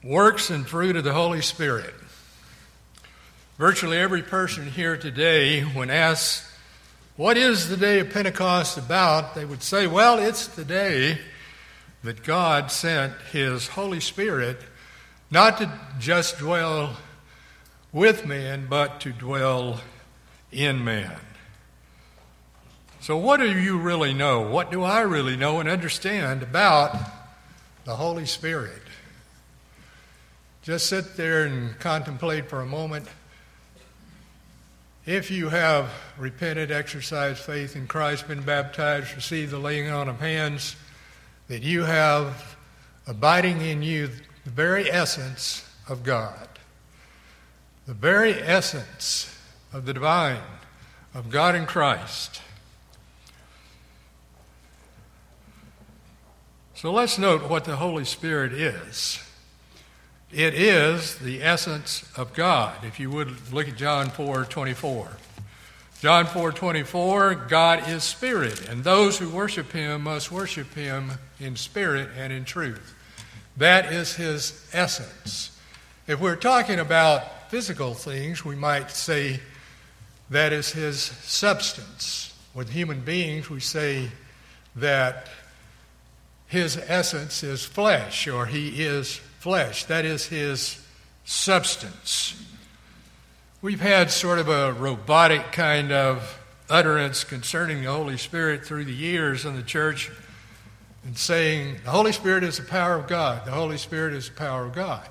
Works and fruit of the Holy Spirit. Virtually every person here today, when asked, what is the day of Pentecost about? They would say, well, it's the day that God sent His Holy Spirit not to just dwell with man, but to dwell in man. So what do you really know? What do I really know and understand about the Holy Spirit? Just sit there and contemplate for a moment. If you have repented, exercised faith in Christ, been baptized, received the laying on of hands, that you have abiding in you the very essence of God, the very essence of the divine, of God in Christ. So let's note what the Holy Spirit is. It is the essence of God. If you would look at John 4:24. John 4:24, God is spirit, and those who worship Him must worship Him in spirit and in truth. That is His essence. If we're talking about physical things, we might say that is His substance. With human beings, we say that His essence is flesh, or He is flesh. That is His substance. We've had sort of a robotic kind of utterance concerning the Holy Spirit through the years in the church, and saying the Holy Spirit is the power of God. The Holy Spirit is the power of God.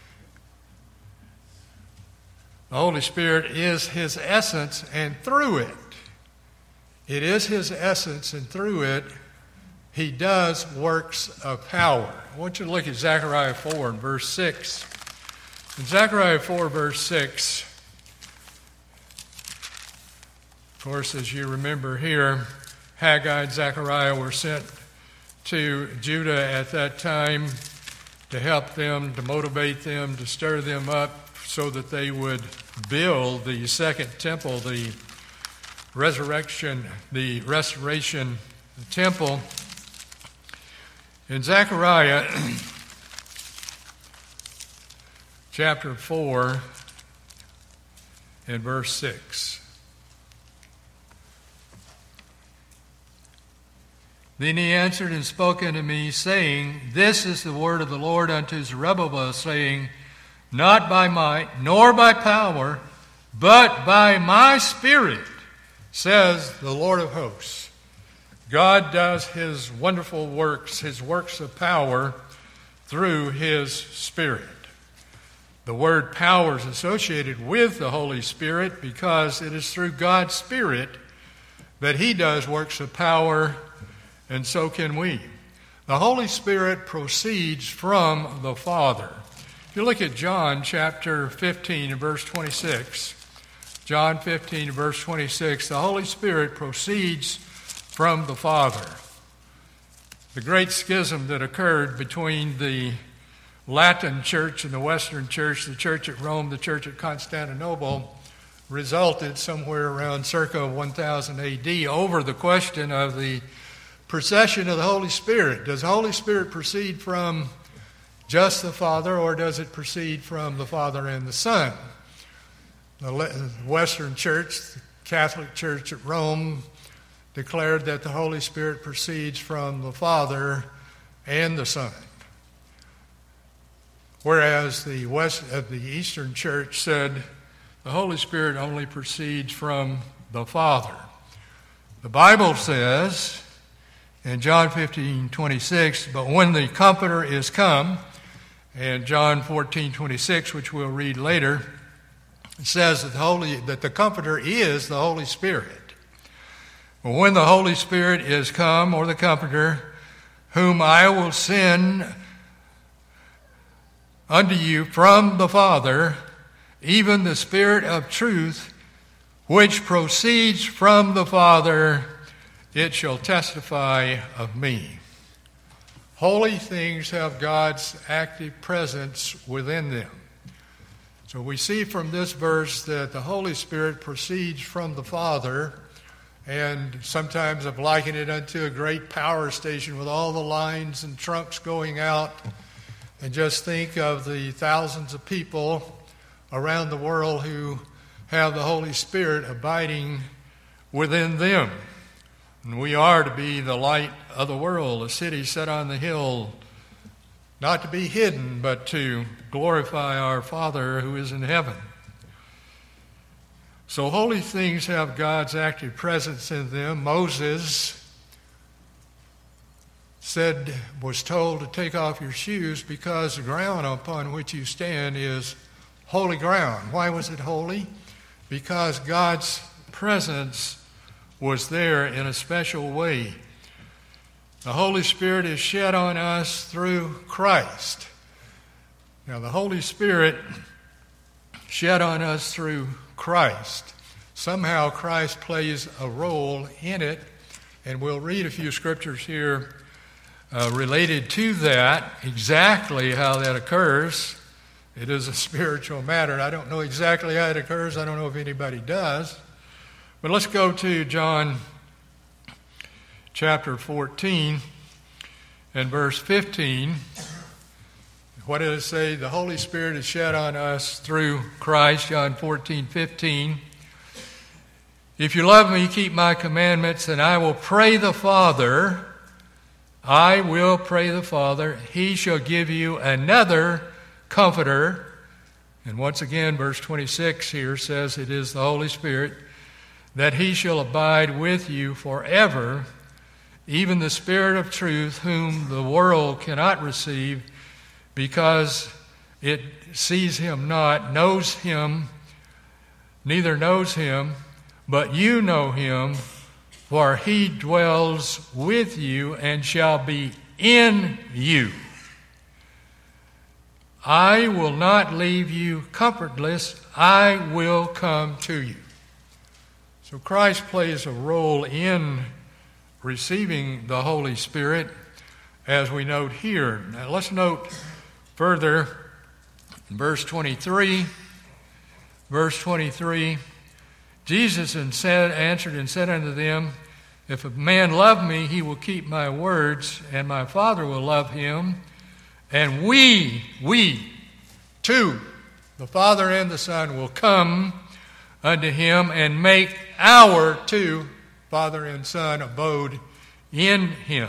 The Holy Spirit is His essence, and through it is His essence, and through it He does works of power. I want you to look at Zechariah 4 and verse 6. In Zechariah 4 verse 6, of course, as you remember here, Haggai and Zechariah were sent to Judah at that time to help them, to motivate them, to stir them up so that they would build the second temple, the restoration temple. In Zechariah chapter 4 and verse 6. Then he answered and spoke unto me, saying, This is the word of the Lord unto Zerubbabel, saying, Not by might, nor by power, but by my Spirit, says the Lord of hosts. God does His wonderful works, His works of power, through His Spirit. The word power is associated with the Holy Spirit because it is through God's Spirit that He does works of power, and so can we. The Holy Spirit proceeds from the Father. If you look at John chapter 15 and verse 26, John 15 and verse 26, the Holy Spirit proceeds from the Father. The great schism that occurred between the Latin church and the Western church, the church at Rome, the church at Constantinople, resulted somewhere around circa 1000 AD over the question of the procession of the Holy Spirit. Does the Holy Spirit proceed from just the Father, or does it proceed from the Father and the Son? The Western church, the Catholic Church at Rome, declared that the Holy Spirit proceeds from the Father and the Son. Whereas the Eastern Church said the Holy Spirit only proceeds from the Father. The Bible says in John 15:26, but when the Comforter is come, and John 14:26, which we'll read later, it says that the Comforter is the Holy Spirit. But when the Holy Spirit is come, or the Comforter, whom I will send unto you from the Father, even the Spirit of truth, which proceeds from the Father, it shall testify of me. Holy things have God's active presence within them. So we see from this verse that the Holy Spirit proceeds from the Father, and sometimes I've likened it unto a great power station with all the lines and trunks going out. And just think of the thousands of people around the world who have the Holy Spirit abiding within them. And we are to be the light of the world, a city set on the hill, not to be hidden, but to glorify our Father who is in heaven. So holy things have God's active presence in them. Moses was told to take off your shoes because the ground upon which you stand is holy ground. Why was it holy? Because God's presence was there in a special way. The Holy Spirit is shed on us through Christ. Now, the Holy Spirit shed on us through Christ. Somehow Christ plays a role in it, and we'll read a few scriptures here related to that, exactly how that occurs. It is a spiritual matter. I don't know exactly how it occurs. I don't know if anybody does. But let's go to John chapter 14 and verse 15. What did it say? The Holy Spirit is shed on us through Christ, John 14:15. If you love me, keep my commandments, and I will pray the Father. I will pray the Father. He shall give you another Comforter. And once again, verse 26 here says it is the Holy Spirit, that he shall abide with you forever, even the Spirit of truth, whom the world cannot receive, because it sees him not, knows him, neither knows him, but you know him, for he dwells with you and shall be in you. I will not leave you comfortless. I will come to you. So Christ plays a role in receiving the Holy Spirit, as we note here. Now let's note further in verse 23. Verse 23, Jesus answered and said unto them, if a man love me, he will keep my words, and my Father will love him. And we two, the Father and the Son, will come unto him and make our two, Father and Son, abode in him.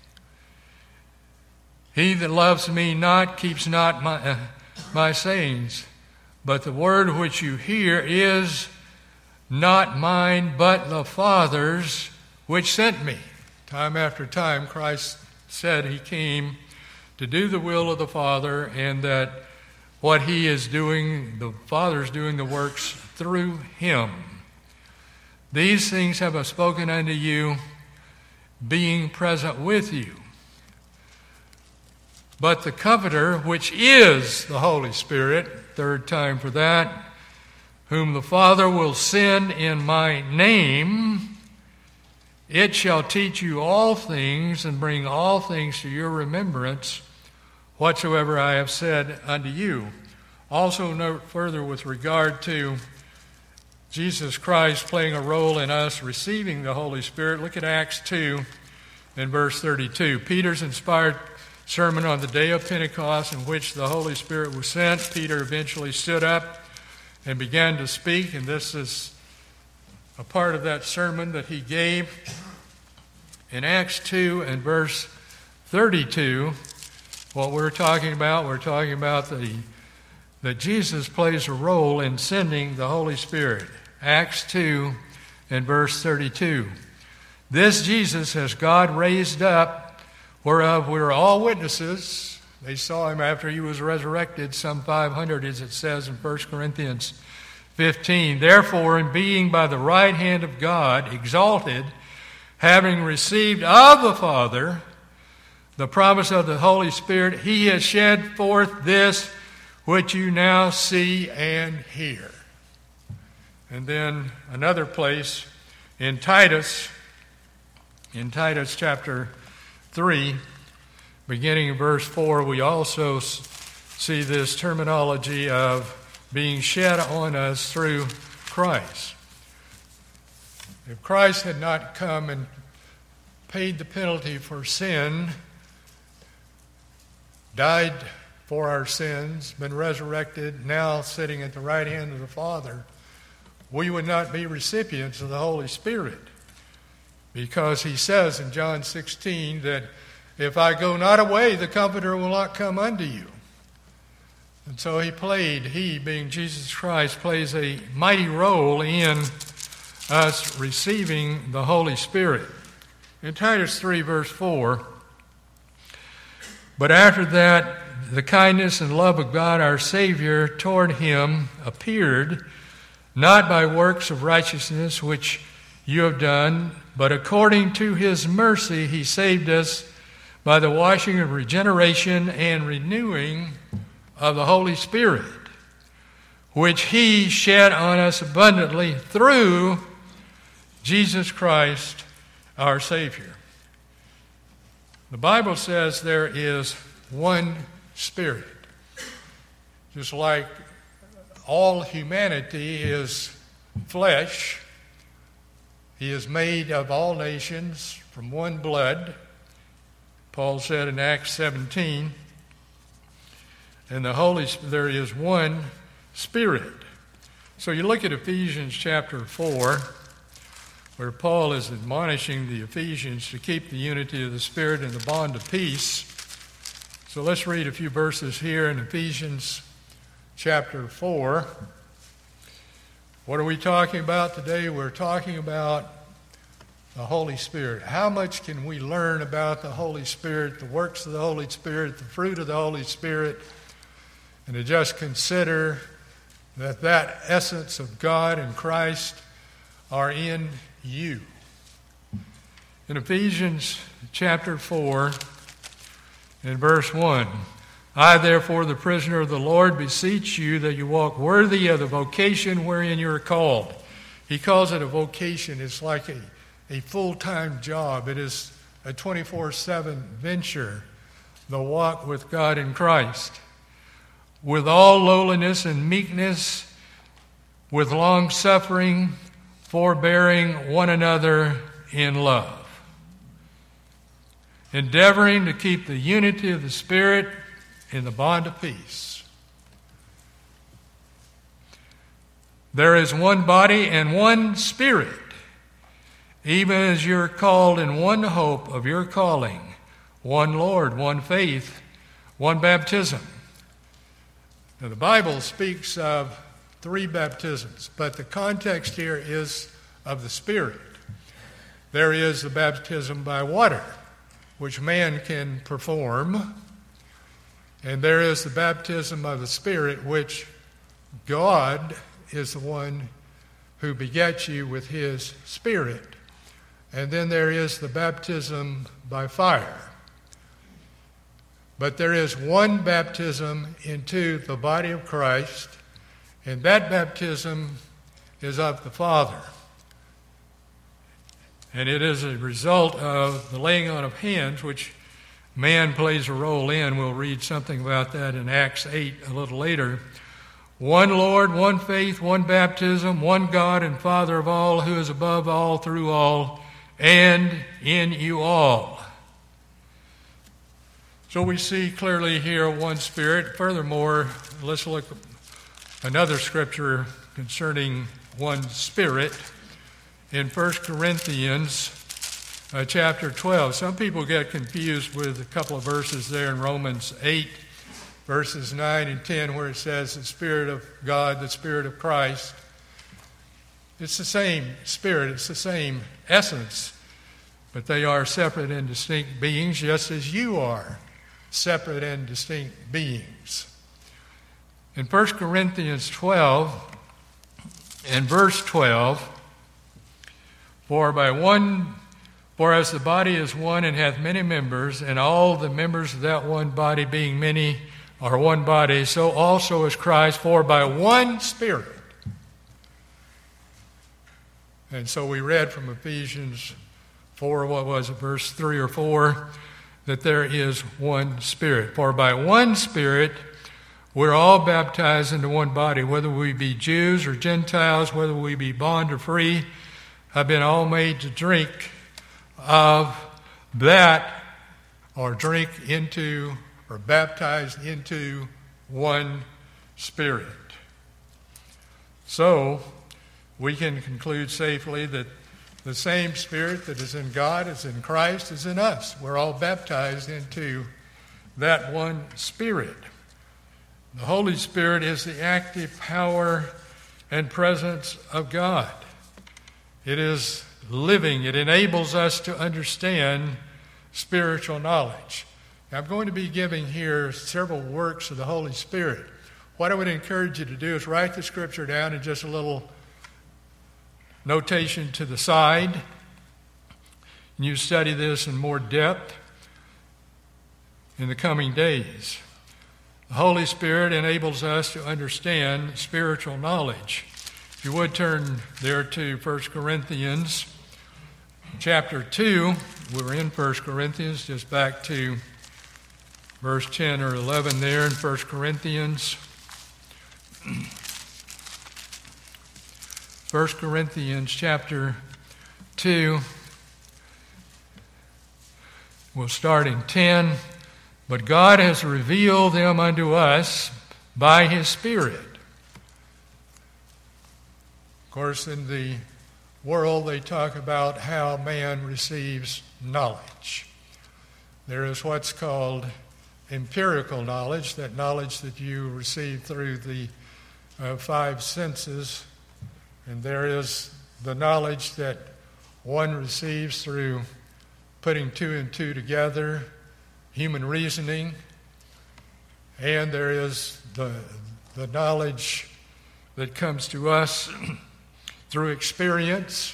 He that loves me not keeps not my sayings, but the word which you hear is not mine, but the Father's which sent me. Time after time, Christ said he came to do the will of the Father, and that what he is doing, the Father's doing the works through him. These things have I spoken unto you, being present with you. But the Comforter, which is the Holy Spirit, third time for that, whom the Father will send in my name, it shall teach you all things and bring all things to your remembrance, whatsoever I have said unto you. Also note further with regard to Jesus Christ playing a role in us receiving the Holy Spirit. Look at Acts 2 and verse 32. Peter's inspired sermon on the day of Pentecost, in which the Holy Spirit was sent. Peter eventually stood up and began to speak, and this is a part of that sermon that he gave. In Acts 2 and verse 32, what we're talking about that Jesus plays a role in sending the Holy Spirit. Acts 2 and verse 32. This Jesus has God raised up, whereof we are all witnesses. They saw him after he was resurrected, some 500, as it says in 1 Corinthians 15. Therefore, in being by the right hand of God exalted, having received of the Father the promise of the Holy Spirit, he has shed forth this which you now see and hear. And then another place in Titus chapter 3, beginning in verse 4, we also see this terminology of being shed on us through Christ. If Christ had not come and paid the penalty for sin, died for our sins, been resurrected, now sitting at the right hand of the Father, we would not be recipients of the Holy Spirit. Because he says in John 16 that if I go not away, the Comforter will not come unto you. And so he being Jesus Christ, plays a mighty role in us receiving the Holy Spirit. In Titus 3, verse 4, but after that, the kindness and love of God our Savior toward him appeared, not by works of righteousness which you have done, but according to his mercy he saved us by the washing of regeneration and renewing of the Holy Spirit, which he shed on us abundantly through Jesus Christ our Savior. The Bible says there is one Spirit. Just like all humanity is flesh, he is made of all nations from one blood, Paul said in Acts 17, and there is one Spirit. So you look at Ephesians chapter 4, where Paul is admonishing the Ephesians to keep the unity of the Spirit and the bond of peace. So let's read a few verses here in Ephesians chapter 4. What are we talking about today? We're talking about the Holy Spirit. How much can we learn about the Holy Spirit, the works of the Holy Spirit, the fruit of the Holy Spirit, and to just consider that essence of God and Christ are in you. In Ephesians chapter 4 and verse 1, I therefore, the prisoner of the Lord, beseech you that you walk worthy of the vocation wherein you are called. He calls it a vocation. It's like a full-time job. It is a 24/7 venture, the walk with God in Christ, with all lowliness and meekness, with long-suffering, forbearing one another in love, endeavoring to keep the unity of the Spirit in the bond of peace. There is one body and one Spirit, even as you're called in one hope of your calling, one Lord, one faith, one baptism. Now, the Bible speaks of 3 baptisms, but the context here is of the Spirit. There is the baptism by water, which man can perform, and there is the baptism of the Spirit, which God is the one who begets you with his Spirit. And then there is the baptism by fire. But there is one baptism into the body of Christ, and that baptism is of the Father. And it is a result of the laying on of hands, which man plays a role in. We'll read something about that in Acts 8 a little later. One Lord, one faith, one baptism, one God and Father of all, who is above all, through all, and in you all. So we see clearly here one Spirit. Furthermore, let's look at another scripture concerning one Spirit in 1 Corinthians chapter 12. Some people get confused with a couple of verses there in Romans 8, verses 9 and 10, where it says the Spirit of God, the Spirit of Christ. It's the same Spirit, it's the same essence, but they are separate and distinct beings, just as you are separate and distinct beings. In 1 Corinthians 12 and verse 12, For as the body is one and hath many members, and all the members of that one body being many are one body, so also is Christ, for by one Spirit. And so we read from Ephesians 4, verse 3 or 4, that there is one Spirit. For by one Spirit we're all baptized into one body, whether we be Jews or Gentiles, whether we be bond or free, have been all made to drink of that, or drink into or baptized into one Spirit. So, we can conclude safely that the same Spirit that is in God, is in Christ, is in us. We're all baptized into that one Spirit. The Holy Spirit is the active power and presence of God. It is living. It enables us to understand spiritual knowledge. Now, I'm going to be giving here several works of the Holy Spirit. What I would encourage you to do is write the scripture down in just a little notation to the side. And you study this in more depth in the coming days. The Holy Spirit enables us to understand spiritual knowledge. If you would turn there to 1 Corinthians chapter 2. We're in 1 Corinthians, just back to verse 10 or 11 there in 1 Corinthians. 1 Corinthians chapter 2. We'll start in 10. But God has revealed them unto us by His Spirit. Of course, in the world, they talk about how man receives knowledge. There is what's called empirical knowledge, that knowledge that you receive through the five senses. And there is the knowledge that one receives through putting two and two together, human reasoning, and there is the knowledge that comes to us through experience.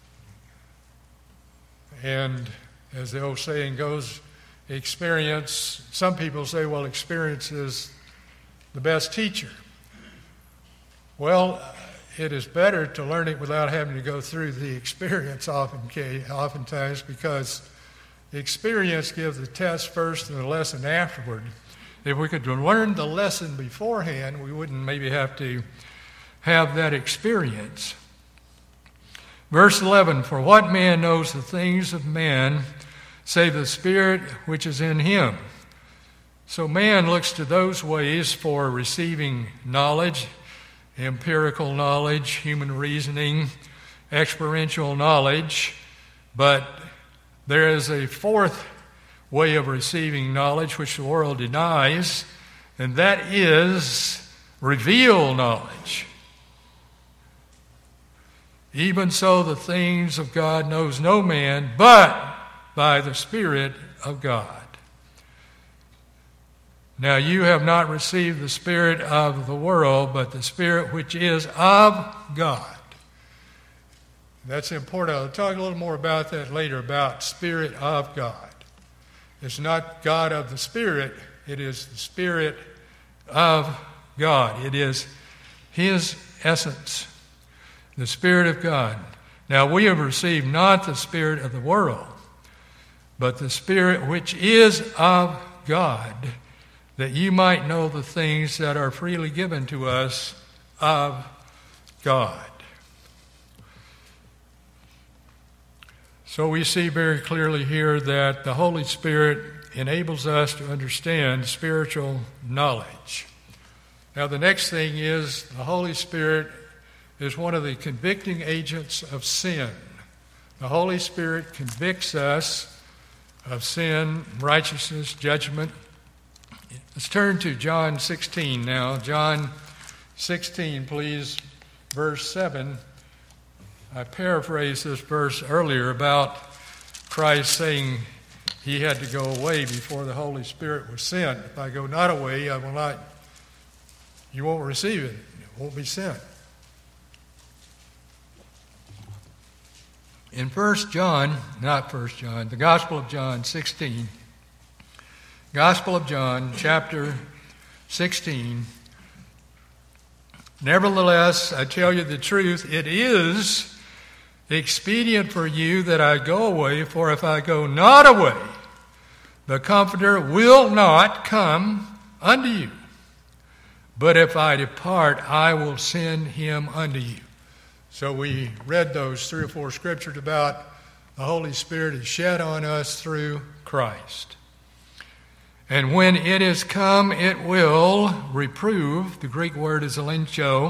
And as the old saying goes, experience, some people say, well, experience is the best teacher. Well, it is better to learn it without having to go through the experience oftentimes, because the experience gives the test first and the lesson afterward. If we could learn the lesson beforehand, we wouldn't maybe have to have that experience. Verse 11, for what man knows the things of man, save the Spirit which is in him? So man looks to those ways for receiving knowledge, empirical knowledge, human reasoning, experiential knowledge, but there is a fourth way of receiving knowledge which the world denies, and that is revealed knowledge. Even so, the things of God knows no man but by the Spirit of God. Now you have not received the spirit of the world, but the Spirit which is of God. That's important. I'll talk a little more about that later, about Spirit of God. It's not God of the Spirit, it is the Spirit of God. It is His essence, the Spirit of God. Now we have received not the spirit of the world, but the Spirit which is of God, that you might know the things that are freely given to us of God. So we see very clearly here that the Holy Spirit enables us to understand spiritual knowledge. Now the next thing is the Holy Spirit is one of the convicting agents of sin. The Holy Spirit convicts us of sin, righteousness, judgment. Let's turn to John 16 now. John 16, please, verse 7. I paraphrased this verse earlier about Christ saying he had to go away before the Holy Spirit was sent. If I go not away, I will not, you won't receive it. It won't be sent. In the Gospel of John 16, Gospel of John, chapter 16, nevertheless, I tell you the truth, it is expedient for you that I go away, for if I go not away, the Comforter will not come unto you. But if I depart, I will send him unto you. So we read those 3 or 4 scriptures about the Holy Spirit is shed on us through Christ. And when it is come, it will reprove. The Greek word is elencho,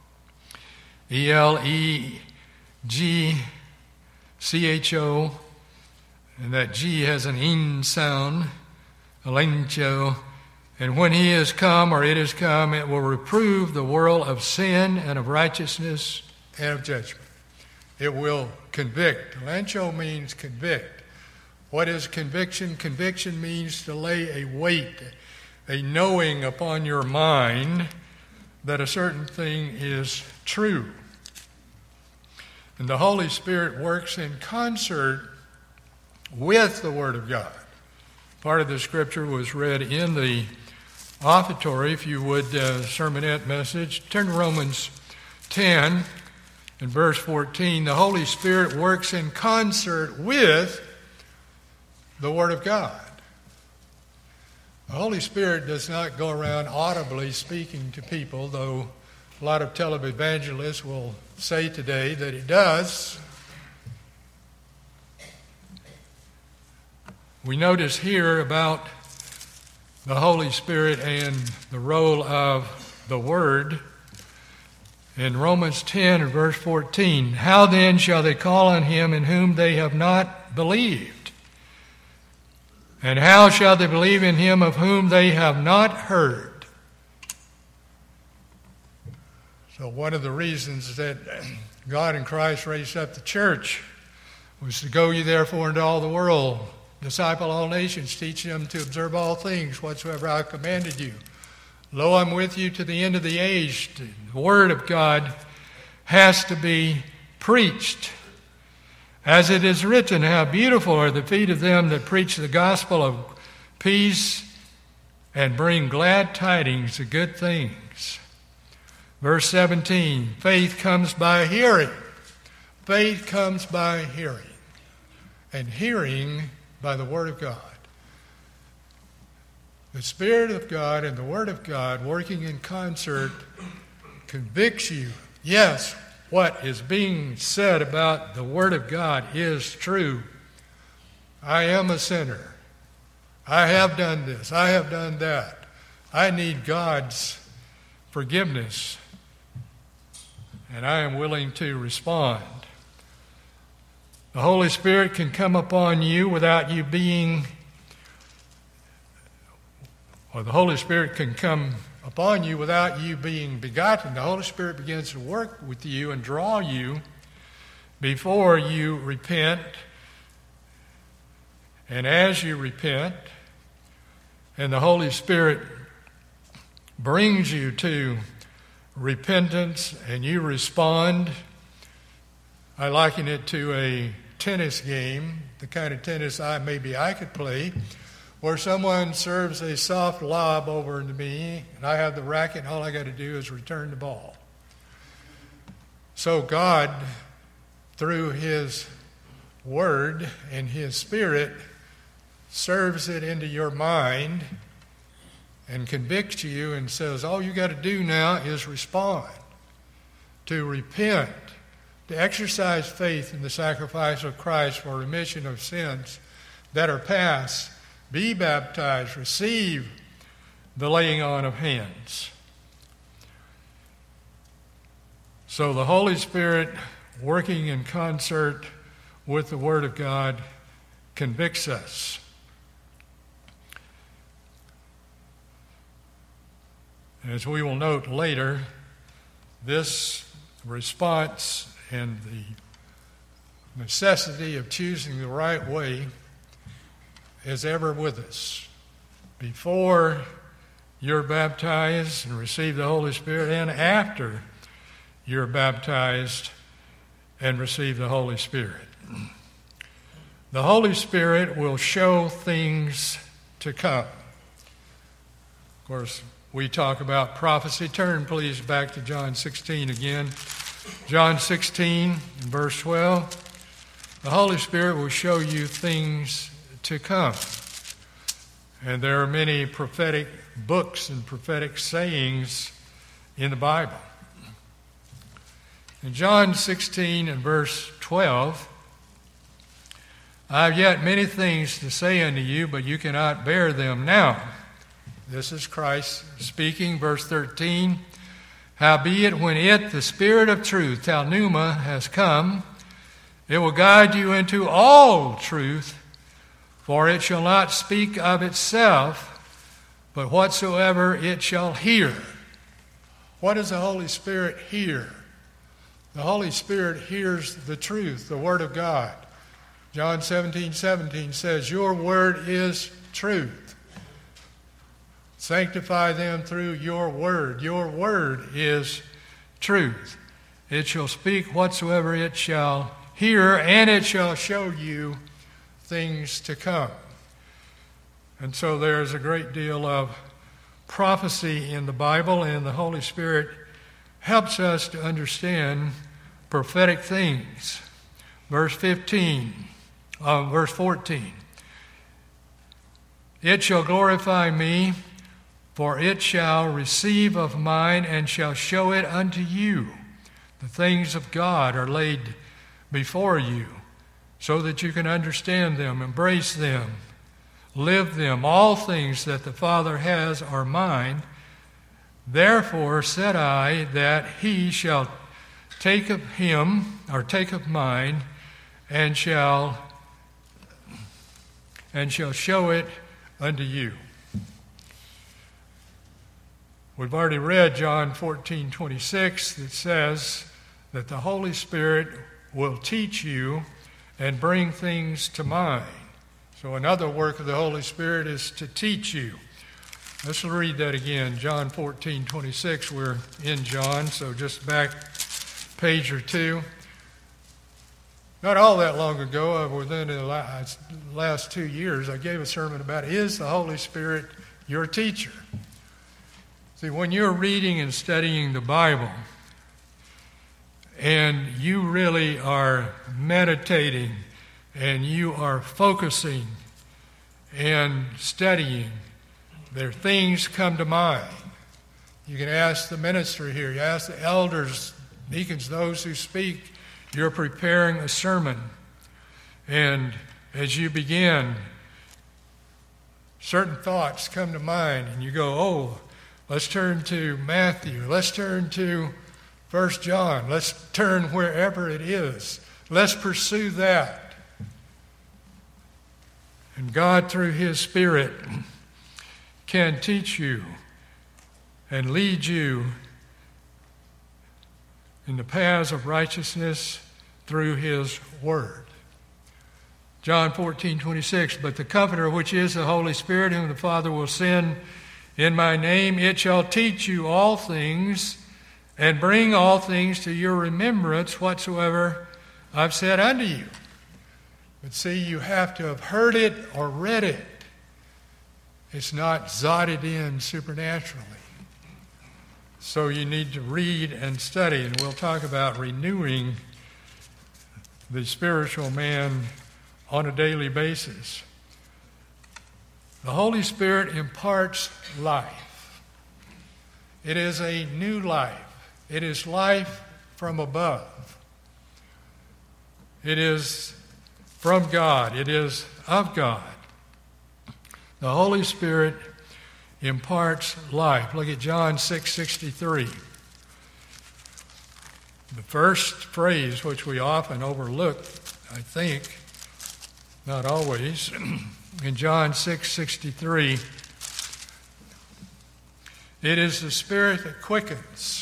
E-L-E-G-C-H-O, and that G has an in sound, elencho. And when he is come, or it is come, it will reprove the world of sin and of righteousness and of judgment. It will convict. Elencho means convict. What is conviction? Conviction means to lay a weight, a knowing upon your mind that a certain thing is true. And the Holy Spirit works in concert with the Word of God. Part of the scripture was read in the offertory, if you would, sermonette message. Turn to Romans 10 and verse 14. The Holy Spirit works in concert with the Word of God. The Holy Spirit does not go around audibly speaking to people, though a lot of televangelists will say today that He does. We notice here about the Holy Spirit and the role of the Word in Romans 10 and verse 14. How then shall they call on Him in whom they have not believed? And how shall they believe in Him of whom they have not heard? So one of the reasons that God in Christ raised up the church was to go ye therefore into all the world, disciple all nations, teach them to observe all things whatsoever I have commanded you. Lo, I'm with you to the end of the age. The Word of God has to be preached. As it is written, how beautiful are the feet of them that preach the gospel of peace and bring glad tidings of good things. Verse 17, faith comes by hearing. Faith comes by hearing. And hearing by the Word of God. The Spirit of God and the Word of God working in concert convicts you. Yes, what is being said about the Word of God is true. I am a sinner. I have done this. I have done that. I need God's forgiveness. And I am willing to respond. The Holy Spirit can come upon you without you being, or the Holy Spirit can come upon you without you being begotten. The Holy Spirit begins to work with you and draw you before you repent. And as you repent, and the Holy Spirit brings you to repentance and you respond, I liken it to a tennis game, the kind of tennis I could play, where someone serves a soft lob over to me, and I have the racket, and all I got to do is return the ball. So God, through His Word and His Spirit, serves it into your mind and convicts you and says, all you got to do now is respond, to repent, to exercise faith in the sacrifice of Christ for remission of sins that are past, be baptized, receive the laying on of hands. So the Holy Spirit, working in concert with the Word of God, convicts us. As we will note later, this response and the necessity of choosing the right way is ever with us. Before you're baptized and receive the Holy Spirit, and after you're baptized and receive the Holy Spirit. The Holy Spirit will show things to come. Of course, we talk about prophecy. Turn, please, back to John 16 again. John 16, verse 12. The Holy Spirit will show you things to come. And there are many prophetic books and prophetic sayings in the Bible. In John 16 and verse 12, I have yet many things to say unto you, but you cannot bear them now. This is Christ speaking, verse 13. Howbeit, when it, the Spirit of truth, Pneuma, has come, it will guide you into all truth, for it shall not speak of itself, but whatsoever it shall hear. What does the Holy Spirit hear? The Holy Spirit hears the truth, the Word of God. John 17:17 says, your word is truth. Sanctify them through your word. Your word is truth. It shall speak whatsoever it shall hear, and it shall show you things to come. And so there is a great deal of prophecy in the Bible, and the Holy Spirit helps us to understand prophetic things. Verse 14. It shall glorify me, for it shall receive of mine and shall show it unto you. The things of God are laid before you, so that you can understand them, embrace them, live them. All things that the Father has are mine. Therefore said I that he shall take of him, or take of mine, and shall show it unto you. We've already read John 14:26 that says that the Holy Spirit will teach you and bring things to mind. So another work of the Holy Spirit is to teach you. Let's read that again. John 14:26. We're in John, so just back page or two. Not all that long ago, within the last 2 years, I gave a sermon about, is the Holy Spirit your teacher? See, when you're reading and studying the Bible, and you really are meditating, and you are focusing and studying, there things come to mind. You can ask the minister here, you ask the elders, deacons, those who speak. You're preparing a sermon, and as you begin, certain thoughts come to mind, and you go, oh, let's turn to Matthew, let's turn to 1 John, let's turn wherever it is. Let's pursue that. And God, through His Spirit, can teach you and lead you in the paths of righteousness through His Word. John 14:26, but the Comforter, which is the Holy Spirit, whom the Father will send in my name, it shall teach you all things and bring all things to your remembrance whatsoever I've said unto you. But see, you have to have heard it or read it. It's not jotted in supernaturally. So you need to read and study, and we'll talk about renewing the spiritual man on a daily basis. The Holy Spirit imparts life. It is a new life. It is life from above. It is from God. It is of God. The Holy Spirit imparts life. Look at John 6:63. The first phrase, which we often overlook, I think, not always, in John 6:63, it is the Spirit that quickens.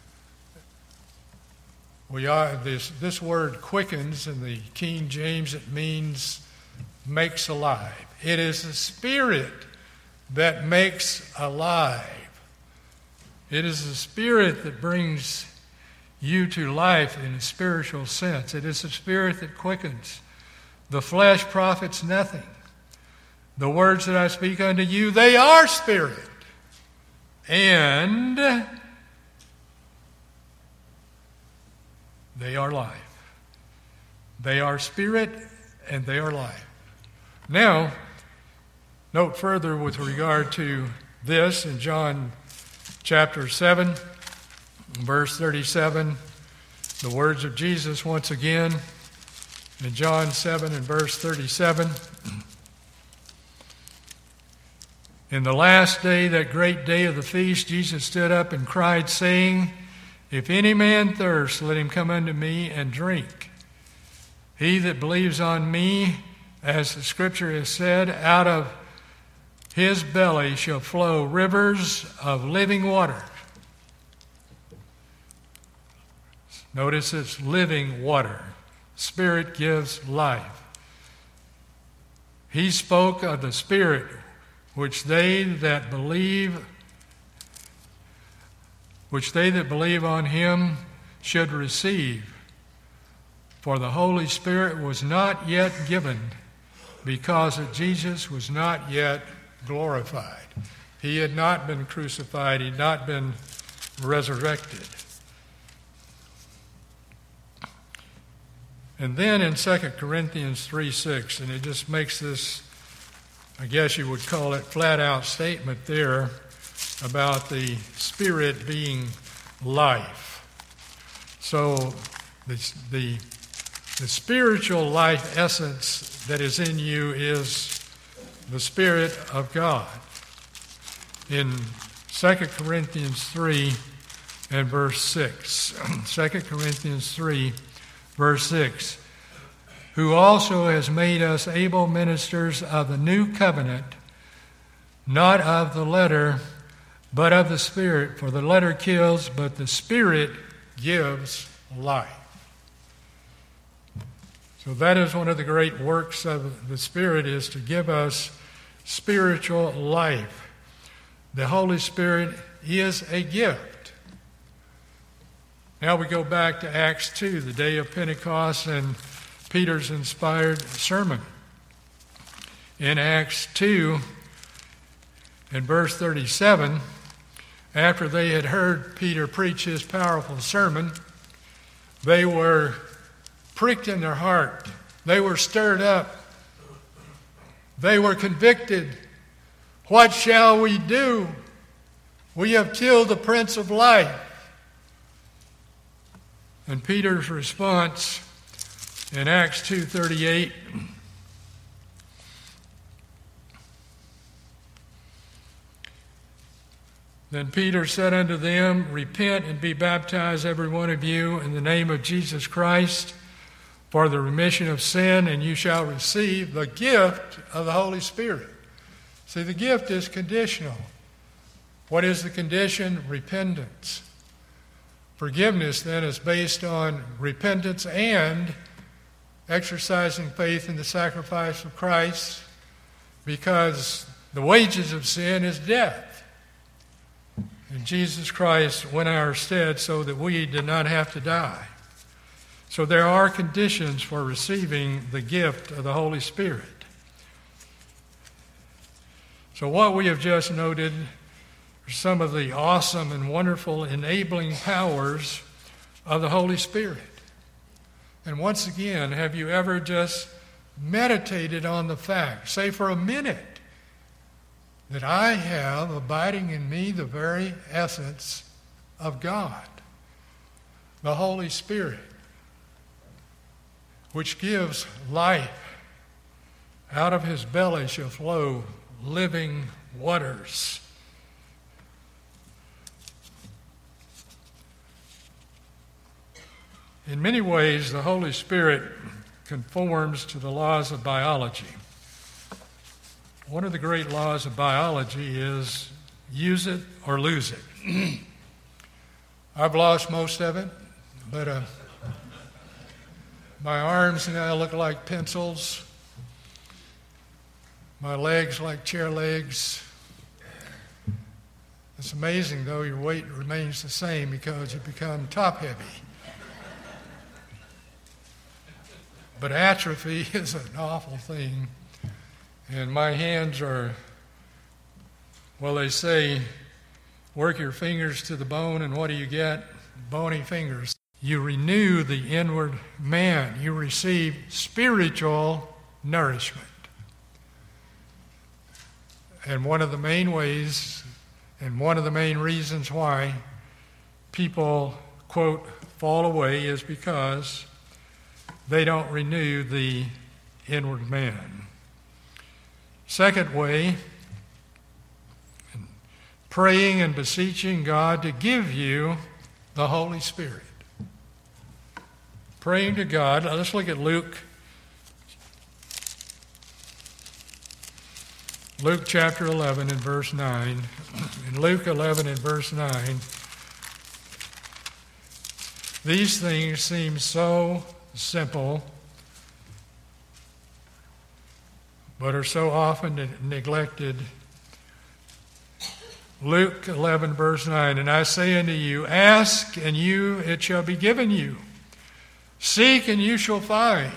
This word quickens in the King James, it means makes alive. It is the Spirit that makes alive. It is the Spirit that brings you to life in a spiritual sense. It is the Spirit that quickens. The flesh profits nothing. The words that I speak unto you, they are spirit, and they are life. They are spirit, and they are life. Now, note further with regard to this in John chapter 7, verse 37, the words of Jesus once again. In John 7 and verse 37, in the last day, that great day of the feast, Jesus stood up and cried, saying, If any man thirst, let him come unto me and drink. He that believes on me, as the Scripture has said, out of his belly shall flow rivers of living water. Notice it's living water. Spirit gives life. He spoke of the Spirit, which they that believe on him should receive. For the Holy Spirit was not yet given, because that Jesus was not yet glorified. He had not been crucified. He had not been resurrected. And then in 2 Corinthians 3:6, and it just makes this, I guess you would call it, flat-out statement there about the Spirit being life. So the spiritual life essence that is in you is the Spirit of God. In 2 Corinthians 3 and verse 6, 2 Corinthians 3, verse 6, who also has made us able ministers of the new covenant, not of the letter, but of the Spirit. For the letter kills, but the Spirit gives life. So that is one of the great works of the Spirit, is to give us spiritual life. The Holy Spirit is a gift. Now we go back to Acts 2, the day of Pentecost and Peter's inspired sermon. In Acts 2, in verse 37, after they had heard Peter preach his powerful sermon, they were pricked in their heart. They were stirred up. They were convicted. What shall we do? We have killed the Prince of Life. And Peter's response in Acts 2:38, then Peter said unto them, Repent and be baptized every one of you in the name of Jesus Christ for the remission of sin, and you shall receive the gift of the Holy Spirit. See, the gift is conditional. What is the condition? Repentance. Forgiveness, then, is based on repentance and exercising faith in the sacrifice of Christ, because the wages of sin is death. And Jesus Christ went our stead so that we did not have to die. So there are conditions for receiving the gift of the Holy Spirit. So what we have just noted are some of the awesome and wonderful enabling powers of the Holy Spirit. And once again, have you ever just meditated on the fact, say for a minute, that I have abiding in me the very essence of God, the Holy Spirit, which gives life. Out of his belly shall flow living waters. In many ways, the Holy Spirit conforms to the laws of biology. One of the great laws of biology is use it or lose it. I've lost most of it, but my arms now look like pencils. My legs like chair legs. It's amazing, though, your weight remains the same because you become top-heavy. But atrophy is an awful thing. And my hands are, well, they say, work your fingers to the bone, and what do you get? Bony fingers. You renew the inward man. You receive spiritual nourishment. And one of the main ways, and one of the main reasons why people, quote, fall away is because they don't renew the inward man. Second way, praying and beseeching God to give you the Holy Spirit. Praying to God. Let's look at Luke. Luke chapter 11 and verse 9. In Luke 11 and verse 9, these things seem so simple, but are so often neglected. Luke 11 verse 9, and I say unto you, ask and it shall be given you. Seek and you shall find.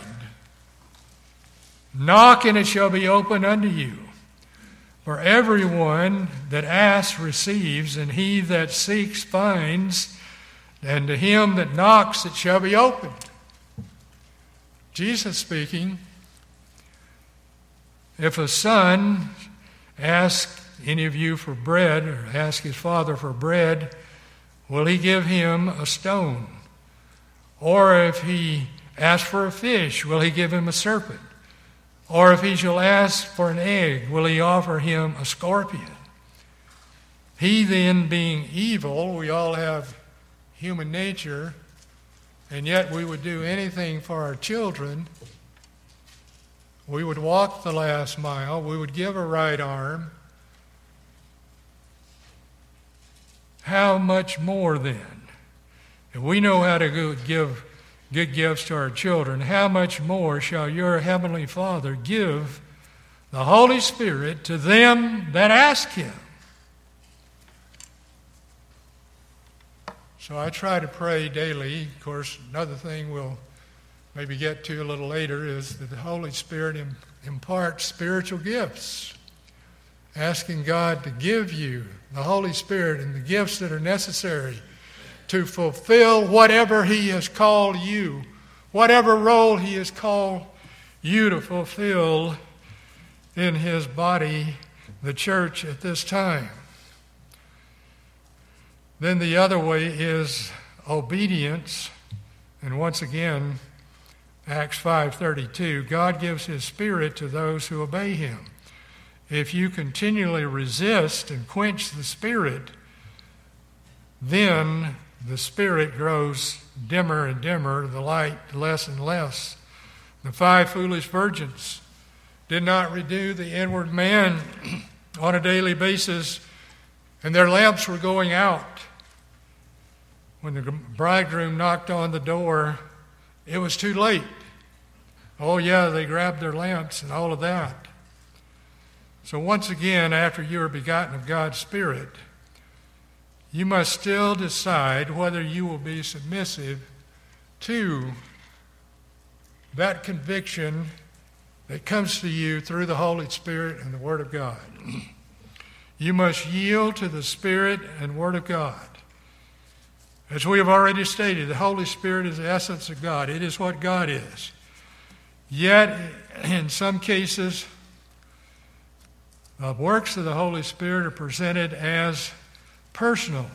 Knock and it shall be opened unto you. For everyone that asks receives, and he that seeks finds, and to him that knocks it shall be opened. Jesus speaking. If a son asks any of you for bread, or ask his father for bread, will he give him a stone? Or if he asks for a fish, will he give him a serpent? Or if he shall ask for an egg, will he offer him a scorpion? He then, being evil, we all have human nature, and yet we would do anything for our children. We would walk the last mile. We would give a right arm. How much more then? If we know how to give good gifts to our children, how much more shall your heavenly Father give the Holy Spirit to them that ask him? So I try to pray daily. Of course, another thing we'll maybe get to a little later is that the Holy Spirit imparts spiritual gifts. Asking God to give you the Holy Spirit and the gifts that are necessary to fulfill whatever he has called you, whatever role he has called you to fulfill in his body, the church, at this time. Then the other way is obedience. And once again, Acts 5:32, God gives his Spirit to those who obey him. If you continually resist and quench the Spirit, then the Spirit grows dimmer and dimmer, the light less and less. The 5 foolish virgins did not renew the inward man on a daily basis, and their lamps were going out. When the bridegroom knocked on the door, it was too late. Oh yeah, they grabbed their lamps and all of that. So once again, after you are begotten of God's Spirit, you must still decide whether you will be submissive to that conviction that comes to you through the Holy Spirit and the Word of God. You must yield to the Spirit and Word of God. As we have already stated, the Holy Spirit is the essence of God. It is what God is. Yet, in some cases, the works of the Holy Spirit are presented as personal.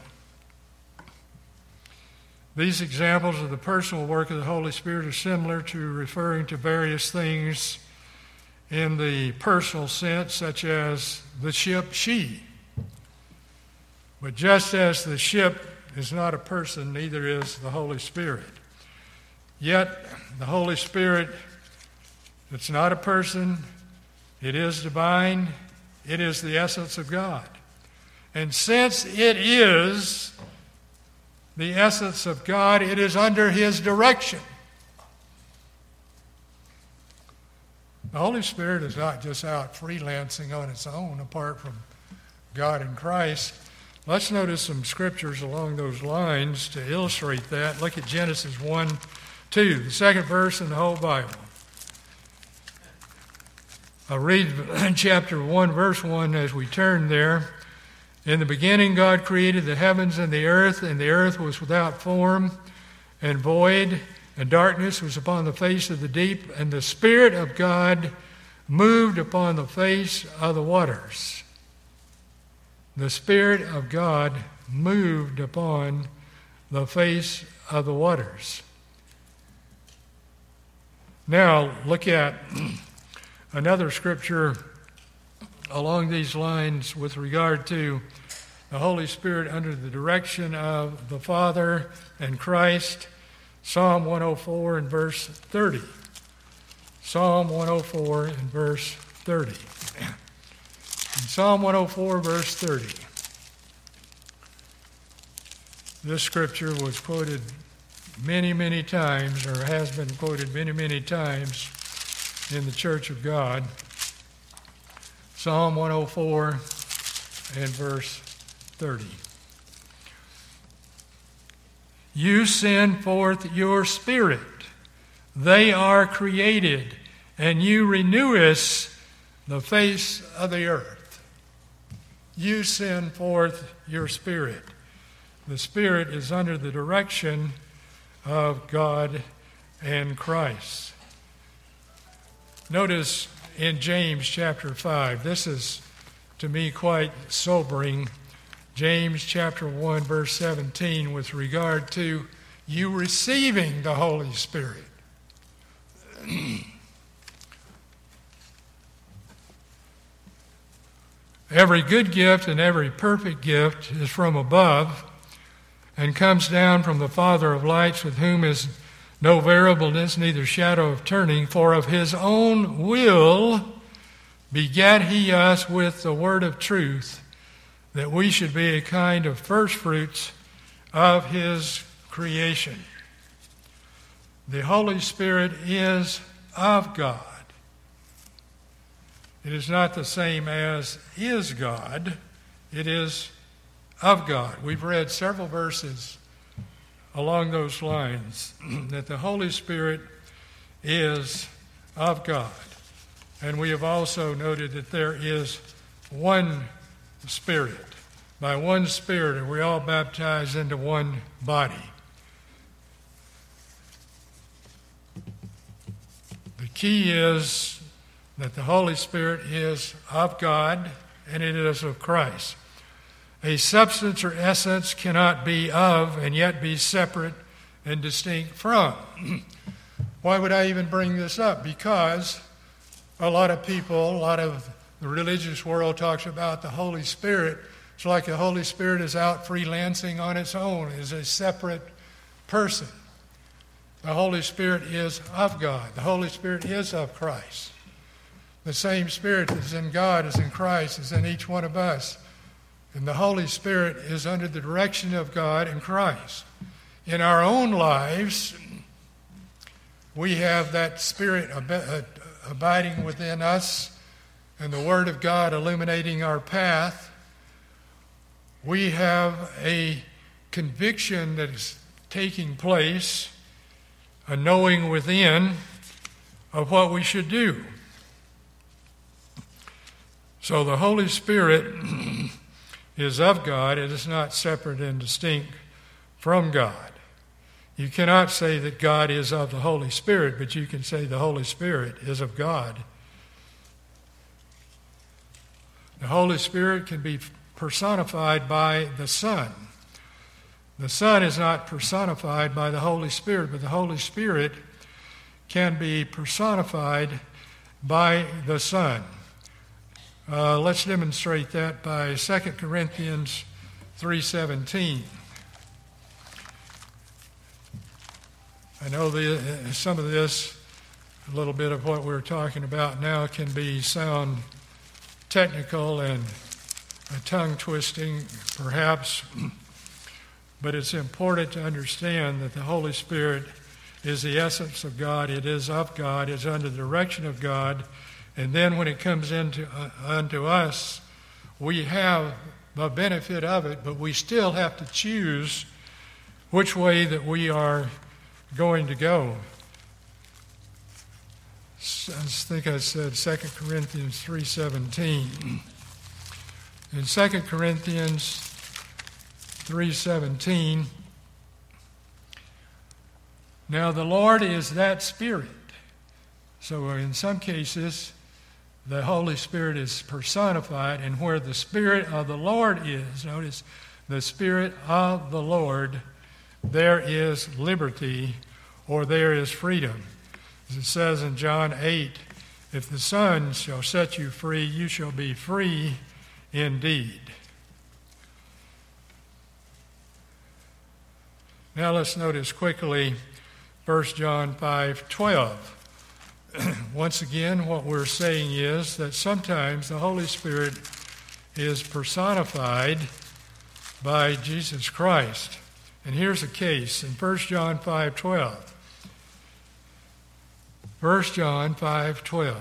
These examples of the personal work of the Holy Spirit are similar to referring to various things in the personal sense, such as the ship she. But just as the ship is not a person, neither is the Holy Spirit. Yet, the Holy Spirit, it's not a person, it is divine, it is the essence of God. And since it is the essence of God, it is under his direction. The Holy Spirit is not just out freelancing on its own apart from God and Christ. Let's notice some scriptures along those lines to illustrate that. Look at Genesis 1:2, the second verse in the whole Bible. I'll read chapter 1, verse 1 as we turn there. In the beginning God created the heavens and the earth was without form and void, and darkness was upon the face of the deep, and the Spirit of God moved upon the face of the waters. The Spirit of God moved upon the face of the waters. Now, look at another scripture along these lines with regard to the Holy Spirit under the direction of the Father and Christ. Psalm 104 and verse 30. Psalm 104 and verse 30. In Psalm 104, verse 30. This scripture was quoted many, many times, or has been quoted many, many times in the Church of God. Psalm 104 and verse 30. You send forth your Spirit. They are created, and you renewest the face of the earth. You send forth your Spirit. The Spirit is under the direction of God and Christ. Notice in James chapter 5, this is to me quite sobering. James chapter 1 verse 17 with regard to you receiving the Holy Spirit. Every good gift and every perfect gift is from above and comes down from the Father of lights, with whom is no variableness, neither shadow of turning. For of his own will begat he us with the word of truth, that we should be a kind of firstfruits of his creation. The Holy Spirit is of God. It is not the same as is God. It is of God. We've read several verses along those lines that the Holy Spirit is of God. And we have also noted that there is one Spirit. By one Spirit are we all baptized into one body. The key is that the Holy Spirit is of God and it is of Christ. A substance or essence cannot be of and yet be separate and distinct from. Why would I even bring this up? Because a lot of people, a lot of the religious world talks about the Holy Spirit. It's like the Holy Spirit is out freelancing on its own, is a separate person. The Holy Spirit is of God. The Holy Spirit is of Christ. The same Spirit that is in God is in Christ, is in each one of us. And the Holy Spirit is under the direction of God and Christ. In our own lives, we have that Spirit abiding within us and the Word of God illuminating our path. We have a conviction that is taking place, a knowing within of what we should do. So the Holy Spirit is of God. It is not separate and distinct from God. You cannot say that God is of the Holy Spirit, but you can say the Holy Spirit is of God. The Holy Spirit can be personified by the Son. The Son is not personified by the Holy Spirit, but the Holy Spirit can be personified by the Son. Let's demonstrate that by 2 Corinthians 3:17. I know some of this, a little bit of what we're talking about now, can sound technical and tongue-twisting, perhaps, but it's important to understand that the Holy Spirit is the essence of God. It is of God. It's under the direction of God. And then when it comes unto us, we have the benefit of it, but we still have to choose which way that we are going to go. I think I said 2 Corinthians 3:17. In 2 Corinthians 3:17, now the Lord is that Spirit. So in some cases, the Holy Spirit is personified, and where the Spirit of the Lord is, notice, the Spirit of the Lord, there is liberty, or there is freedom. As it says in John 8, if the Son shall set you free, you shall be free indeed. Now let's notice quickly 1 John 5:12. Once again, what we're saying is that sometimes the Holy Spirit is personified by Jesus Christ. And here's a case in 1 John 5:12. 1 John 5:12.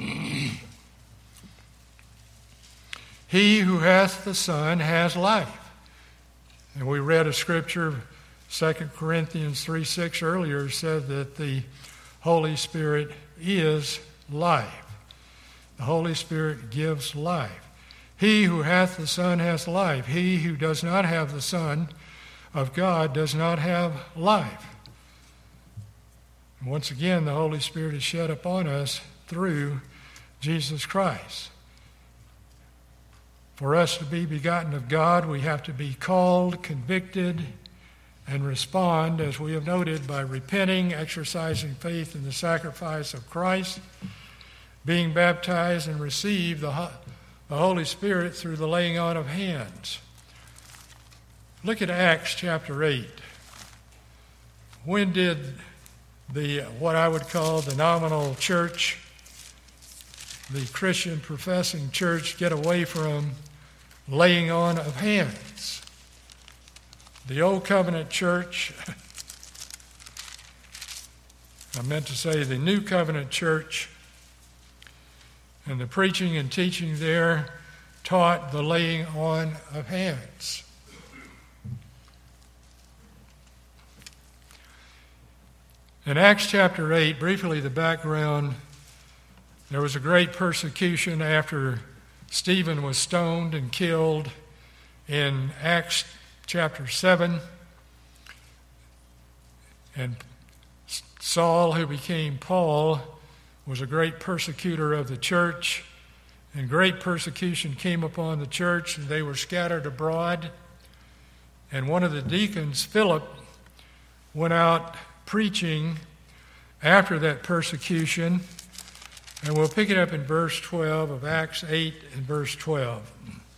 He who hath the Son has life. And we read a scripture, 2 Corinthians 3:6 earlier, said that the Holy Spirit is life. The Holy Spirit gives life. He who hath the Son has life. He who does not have the Son of God does not have life. And once again, the Holy Spirit is shed upon us through Jesus Christ. For us to be begotten of God, we have to be called, convicted, and respond, as we have noted, by repenting, exercising faith in the sacrifice of Christ, being baptized, and receive the Holy Spirit through the laying on of hands. Look at Acts chapter 8. When did what I would call the nominal church, the Christian professing church, get away from laying on of hands? The Old Covenant church, I meant to say the New Covenant church, and the preaching and teaching there taught the laying on of hands. In Acts chapter 8, briefly the background, there was a great persecution after Stephen was stoned and killed in Acts chapter 7. And Saul, who became Paul, was a great persecutor of the church. And great persecution came upon the church, and they were scattered abroad. And one of the deacons, Philip, went out preaching after that persecution. And we'll pick it up in verse 12 of Acts 8 and verse 12.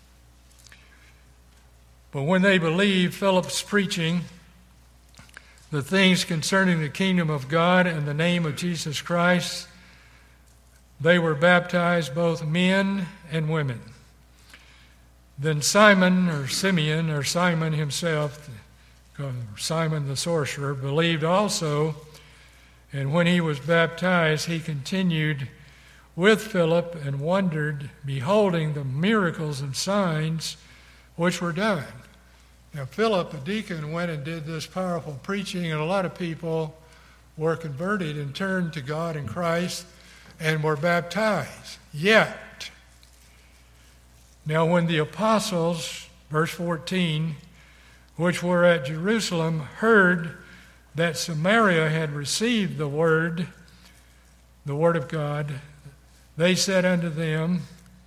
But when they believed Philip's preaching, the things concerning the kingdom of God and the name of Jesus Christ, they were baptized, both men and women. Then Simon himself, Simon the sorcerer, believed also, and when he was baptized, he continued with Philip and wondered, beholding the miracles and signs which were done. Now, Philip, a deacon, went and did this powerful preaching, and a lot of people were converted and turned to God and Christ and were baptized. Yet, now when the apostles, verse 14, which were at Jerusalem, heard that Samaria had received the word of God, they sent unto them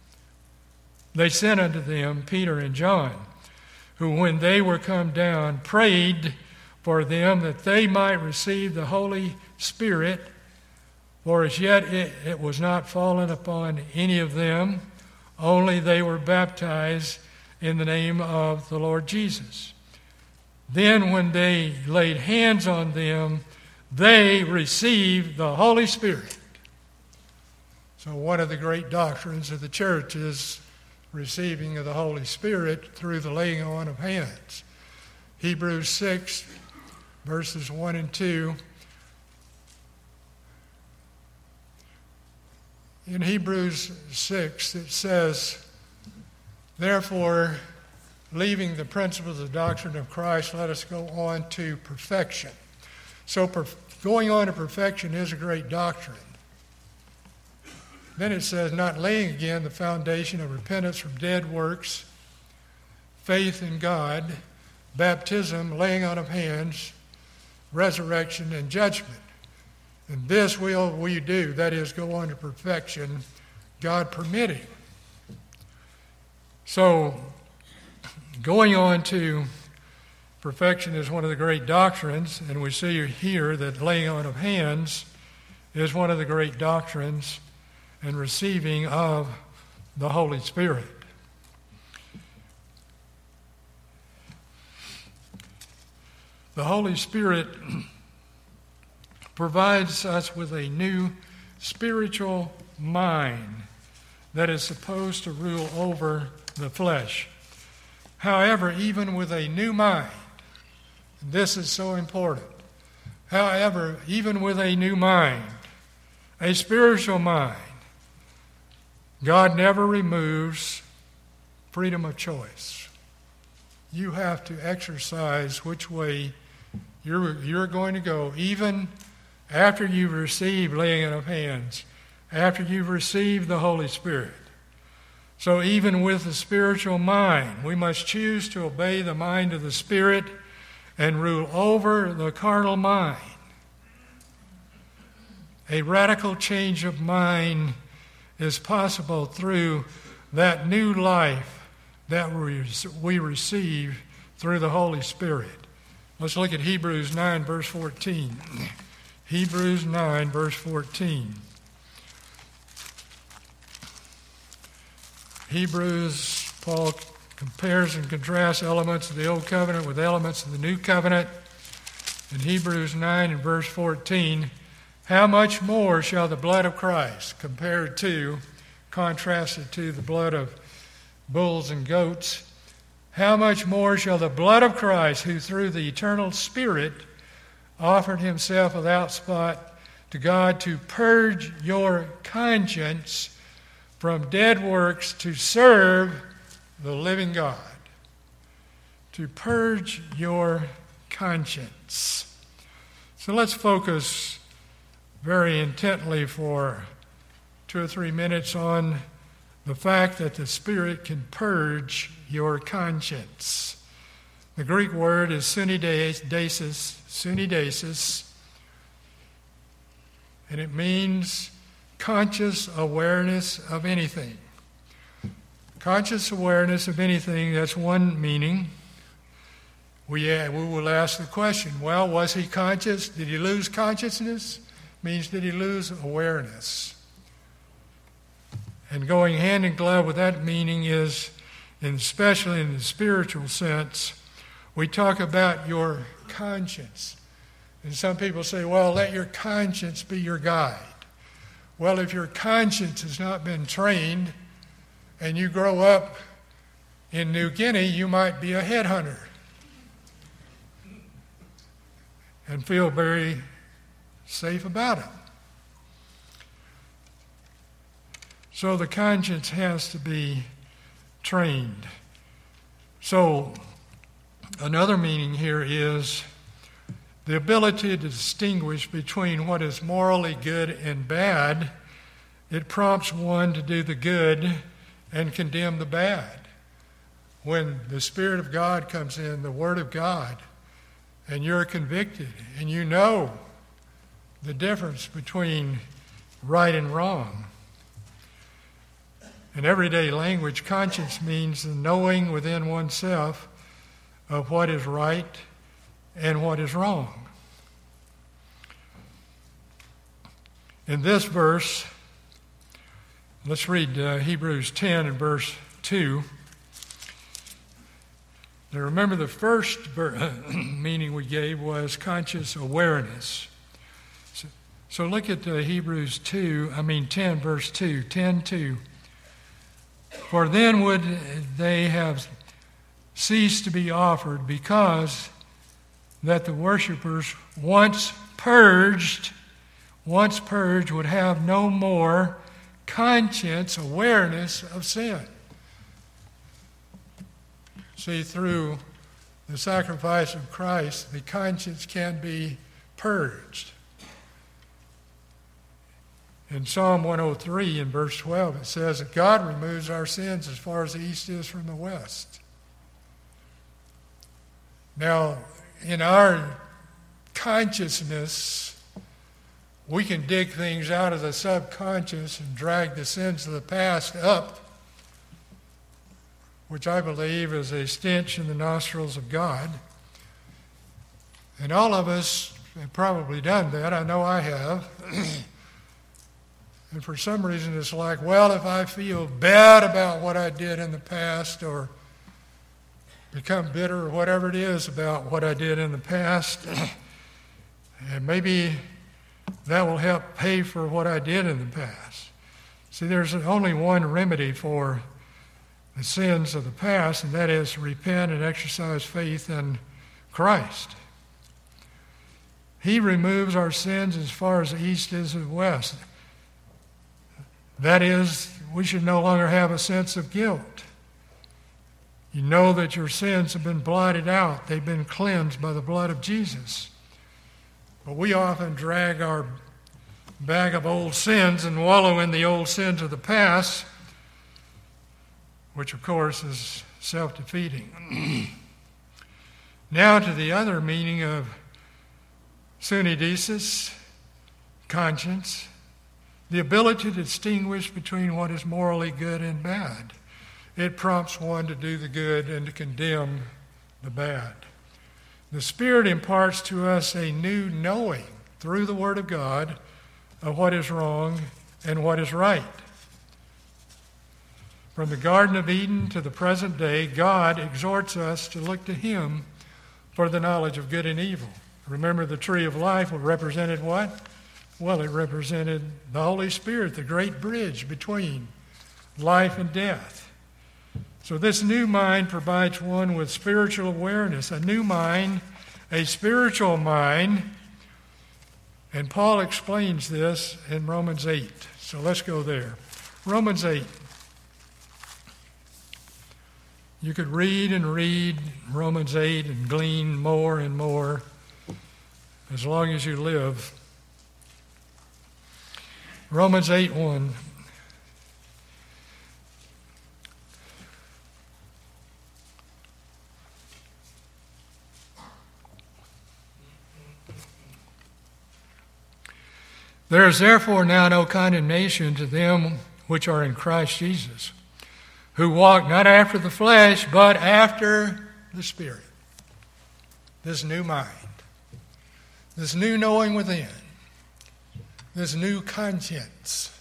Peter and John, who when they were come down prayed for them that they might receive the Holy Spirit, for as yet it was not fallen upon any of them, only they were baptized in the name of the Lord Jesus. Then when they laid hands on them, they received the Holy Spirit. So one of the great doctrines of the church is receiving of the Holy Spirit through the laying on of hands. Hebrews 6, verses 1 and 2. In Hebrews 6, it says, therefore, leaving the principles of the doctrine of Christ, let us go on to perfection. So going on to perfection is a great doctrine. Then it says, not laying again the foundation of repentance from dead works, faith in God, baptism, laying on of hands, resurrection, and judgment. And this will we do, that is, go on to perfection, God permitting. So, going on to perfection is one of the great doctrines, and we see here that laying on of hands is one of the great doctrines and receiving of the Holy Spirit. The Holy Spirit provides us with a new spiritual mind that is supposed to rule over the flesh. However, even with a new mind, this is so important. However, even with a new mind, a spiritual mind, God never removes freedom of choice. You have to exercise which way you're going to go, even after you've received laying of hands, after you've received the Holy Spirit. So even with the spiritual mind, we must choose to obey the mind of the Spirit and rule over the carnal mind. A radical change of mind is possible through that new life that we receive through the Holy Spirit. Let's look at Hebrews 9, verse 14. Hebrews 9, verse 14. Hebrews, Paul compares and contrasts elements of the Old Covenant with elements of the New Covenant. In Hebrews 9 and verse 14, how much more shall the blood of Christ, contrasted to the blood of bulls and goats, how much more shall the blood of Christ, who through the eternal Spirit offered himself without spot to God to purge your conscience from dead works to serve the living God. To purge your conscience. So let's focus very intently for 2 or 3 minutes on the fact that the Spirit can purge your conscience. The Greek word is sunidesis, and it means conscious awareness of anything. Conscious awareness of anything, that's one meaning. We will ask the question, well, was he conscious? Did he lose consciousness? Means did he lose awareness? And going hand in glove with that meaning is, and especially in the spiritual sense, we talk about your conscience. And some people say, well, let your conscience be your guide. Well, if your conscience has not been trained and you grow up in New Guinea, you might be a headhunter and feel very safe about it. So the conscience has to be trained. So another meaning here is the ability to distinguish between what is morally good and bad. It prompts one to do the good and condemn the bad. When the Spirit of God comes in, the Word of God, and you're convicted, and you know the difference between right and wrong. In everyday language, conscience means the knowing within oneself of what is right and what is wrong. In this verse, let's read Hebrews 10 and verse 2. Now remember, the first meaning we gave was conscious awareness. So look at Hebrews 10 verse 2, 10:2. For then would they have ceased to be offered, because that the worshipers once purged would have no more conscience awareness of sin. See, through the sacrifice of Christ, the conscience can be purged. In Psalm 103 in verse 12, it says that God removes our sins as far as the east is from the west. Now, in our consciousness, we can dig things out of the subconscious and drag the sins of the past up, which I believe is a stench in the nostrils of God. And all of us have probably done that. I know I have. And for some reason it's like, well, if I feel bad about what I did in the past or become bitter or whatever it is about what I did in the past, and maybe that will help pay for what I did in the past. See, there's only one remedy for the sins of the past, and that is to repent and exercise faith in Christ. He removes our sins as far as the east is of the west. That is, we should no longer have a sense of guilt. You know that your sins have been blotted out. They've been cleansed by the blood of Jesus. But we often drag our bag of old sins and wallow in the old sins of the past, which of course is self-defeating. Now to the other meaning of sunnidesis, conscience, the ability to distinguish between what is morally good and bad. It prompts one to do the good and to condemn the bad. The Spirit imparts to us a new knowing through the Word of God of what is wrong and what is right. From the Garden of Eden to the present day, God exhorts us to look to Him for the knowledge of good and evil. Remember, the tree of life represented what? Well, it represented the Holy Spirit, the great bridge between life and death. So this new mind provides one with spiritual awareness, a new mind, a spiritual mind. And Paul explains this in Romans 8. So let's go there. Romans 8. You could read and read Romans 8 and glean more and more as long as you live. Romans 8:1. There is therefore now no condemnation to them which are in Christ Jesus, who walk not after the flesh, but after the Spirit. This new mind, this new knowing within, this new conscience.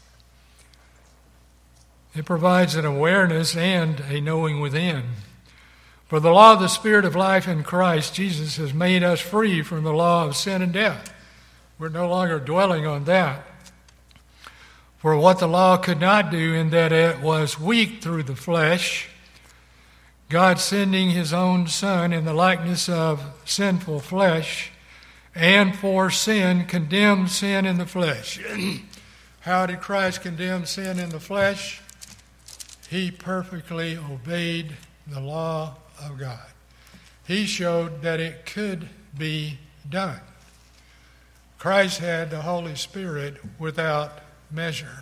It provides an awareness and a knowing within. For the law of the Spirit of life in Christ Jesus has made us free from the law of sin and death. We're no longer dwelling on that. For what the law could not do, in that it was weak through the flesh, God sending His own Son in the likeness of sinful flesh, and for sin, condemned sin in the flesh. How did Christ condemn sin in the flesh? He perfectly obeyed the law of God. He showed that it could be done. Christ had the Holy Spirit without measure.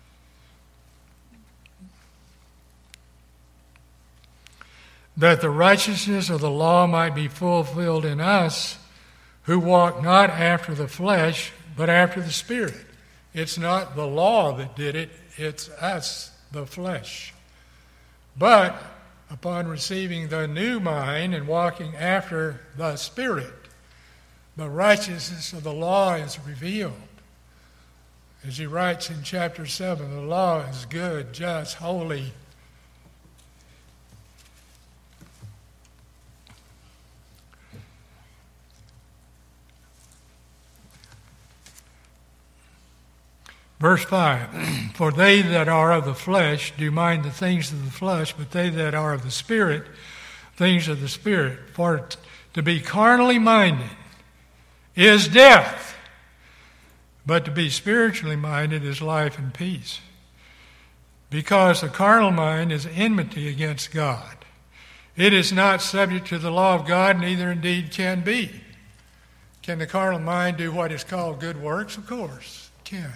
That the righteousness of the law might be fulfilled in us, who walk not after the flesh, but after the Spirit. It's not the law that did it, it's us, the flesh. But upon receiving the new mind and walking after the Spirit, the righteousness of the law is revealed. As he writes in chapter 7, the law is good, just, holy. Verse 5, for they that are of the flesh do mind the things of the flesh, but they that are of the Spirit, things of the Spirit. For to be carnally minded is death, but to be spiritually minded is life and peace. Because the carnal mind is enmity against God. It is not subject to the law of God, neither indeed can be. Can the carnal mind do what is called good works? Of course, it can.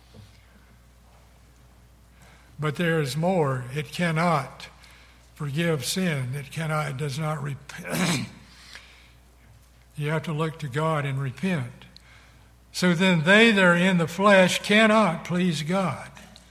But there is more. It cannot forgive sin. It does not repent. You have to look to God and repent. So then they that are in the flesh cannot please God.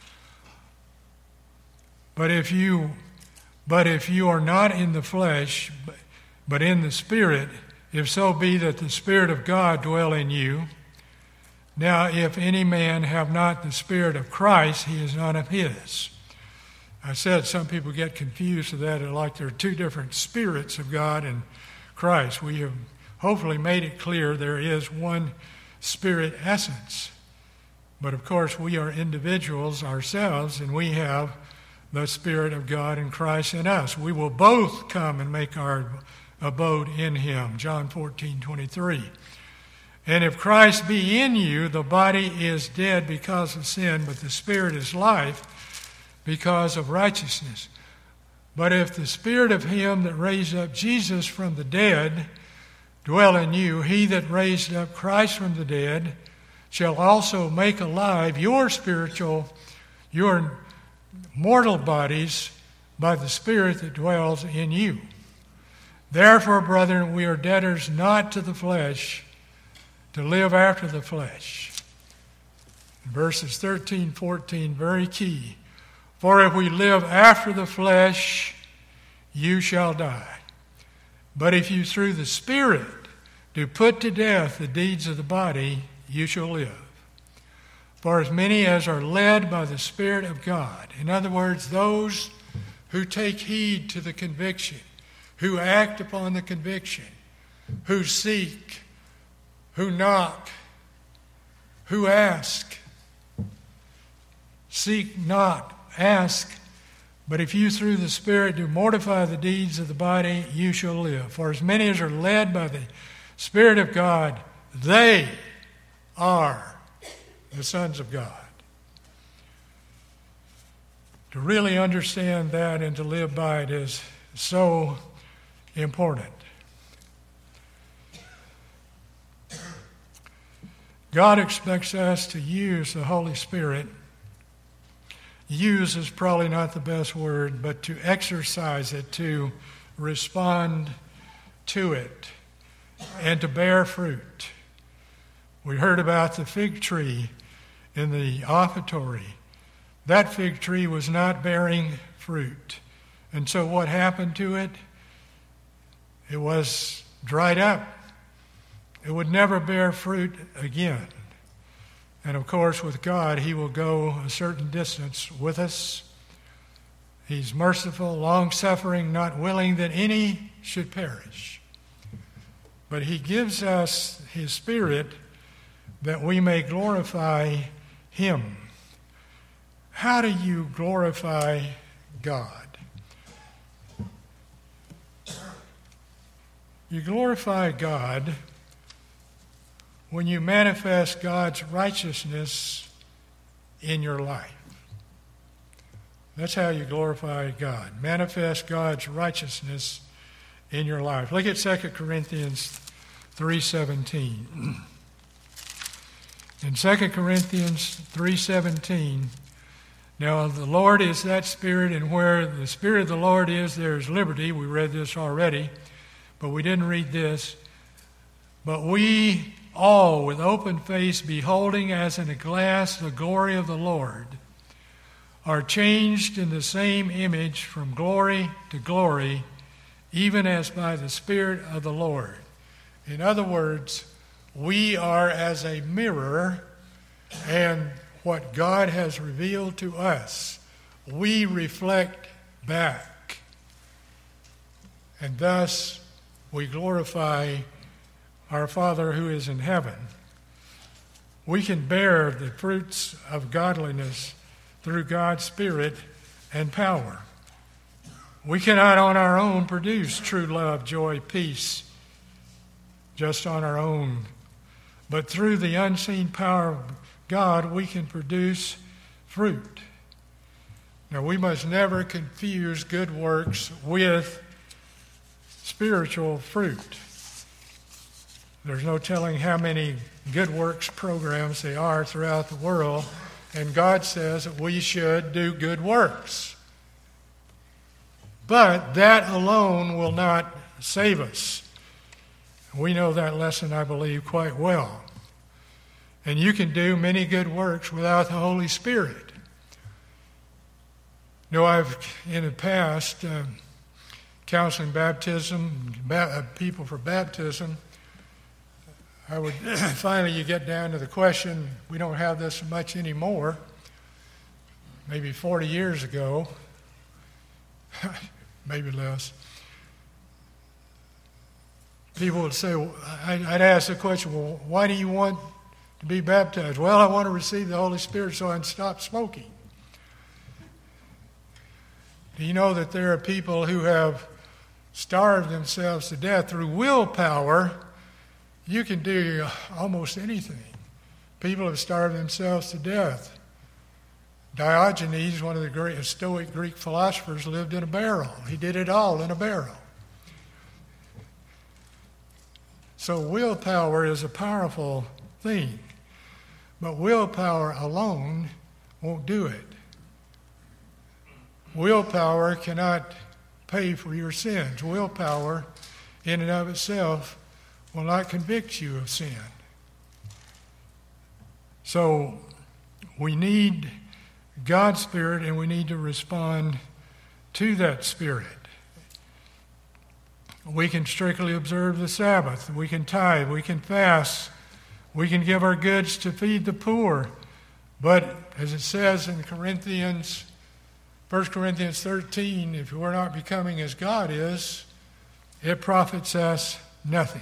But if you are not in the flesh, but in the Spirit, if so be that the Spirit of God dwell in you, Now, if any man have not the Spirit of Christ, he is none of his. I said some people get confused with that, like there are two different spirits of God and Christ. We have hopefully made it clear there is one Spirit essence. But of course, we are individuals ourselves, and we have the Spirit of God and Christ in us. We will both come and make our abode in him. John 14:23. And if Christ be in you, the body is dead because of sin, but the Spirit is life because of righteousness. But if the Spirit of him that raised up Jesus from the dead dwell in you, he that raised up Christ from the dead shall also make alive your mortal bodies by the Spirit that dwells in you. Therefore, brethren, we are debtors not to the flesh, to live after the flesh. Verses 13, 14, very key. For if we live after the flesh, you shall die. But if you through the Spirit do put to death the deeds of the body, you shall live. For as many as are led by the Spirit of God, in other words, those who take heed to the conviction, who act upon the conviction, who seek, who knock, who ask. Seek not, ask, but if you through the Spirit do mortify the deeds of the body, you shall live. For as many as are led by the Spirit of God, they are the sons of God. To really understand that and to live by it is so important. God expects us to use the Holy Spirit. Use is probably not the best word, but to exercise it, to respond to it, and to bear fruit. We heard about the fig tree in the offertory. That fig tree was not bearing fruit. And so what happened to it? It was dried up. It would never bear fruit again. And of course, with God, he will go a certain distance with us. He's merciful, long-suffering, not willing that any should perish. But he gives us his Spirit that we may glorify him. How do you glorify God? You glorify God when you manifest God's righteousness in your life. That's how you glorify God. Manifest God's righteousness in your life. Look at 2 Corinthians 3:17. In 2 Corinthians 3:17, now the Lord is that Spirit, and where the Spirit of the Lord is, there is liberty. We read this already, but we didn't read this. But we all, with open face, beholding as in a glass the glory of the Lord, are changed in the same image from glory to glory, even as by the Spirit of the Lord. In other words, we are as a mirror, and what God has revealed to us, we reflect back. And thus, we glorify our Father who is in heaven. We can bear the fruits of godliness through God's Spirit and power. We cannot on our own produce true love, joy, peace, just on our own. But through the unseen power of God, we can produce fruit. Now, we must never confuse good works with spiritual fruit. There's no telling how many good works programs there are throughout the world, and God says that we should do good works. But that alone will not save us. We know that lesson, I believe, quite well. And you can do many good works without the Holy Spirit. You know, I've, in the past, counseling baptism, people for baptism, finally you get down to the question, we don't have this much anymore. Maybe 40 years ago, maybe less, people would say, I'd ask the question, well, why do you want to be baptized? Well, I want to receive the Holy Spirit so I can stop smoking. Do you know that there are people who have starved themselves to death through willpower? You can do almost anything. People have starved themselves to death. Diogenes, one of the great Stoic Greek philosophers, lived in a barrel. He did it all in a barrel. So willpower is a powerful thing. But willpower alone won't do it. Willpower cannot pay for your sins. Willpower in and of itself will not convict you of sin. So we need God's Spirit, and we need to respond to that Spirit. We can strictly observe the Sabbath. We can tithe. We can fast. We can give our goods to feed the poor. But as it says in 1 Corinthians 13, if we're not becoming as God is, it profits us nothing.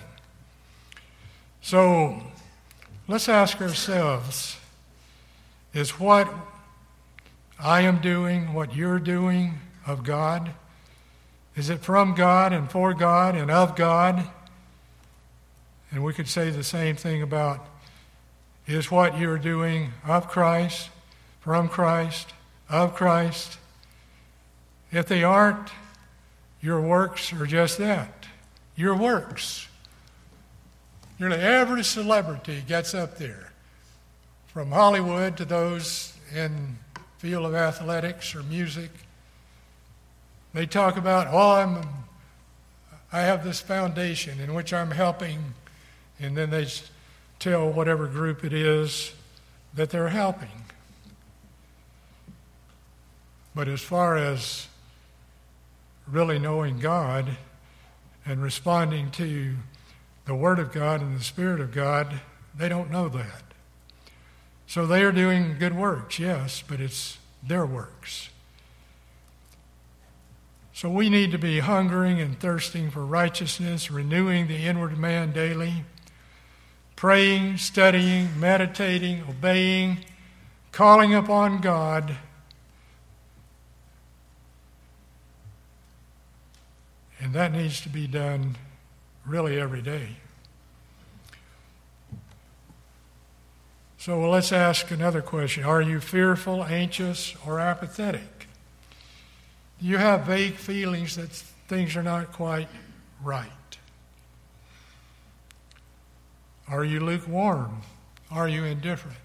So let's ask ourselves, is what I am doing, what you're doing, of God? Is it from God and for God and of God? And we could say the same thing about, is what you're doing of Christ, from Christ, of Christ? If they aren't, your works are just that, your works. Nearly every celebrity gets up there, from Hollywood to those in field of athletics or music. They talk about, I have this foundation in which I'm helping, and then they tell whatever group it is that they're helping. But as far as really knowing God and responding to the Word of God and the Spirit of God, they don't know that. So they are doing good works, yes, but it's their works. So we need to be hungering and thirsting for righteousness, renewing the inward man daily, praying, studying, meditating, obeying, calling upon God. And that needs to be done really every day. So let's ask another question. Are you fearful, anxious, or apathetic? Do you have vague feelings that things are not quite right? Are you lukewarm? Are you indifferent?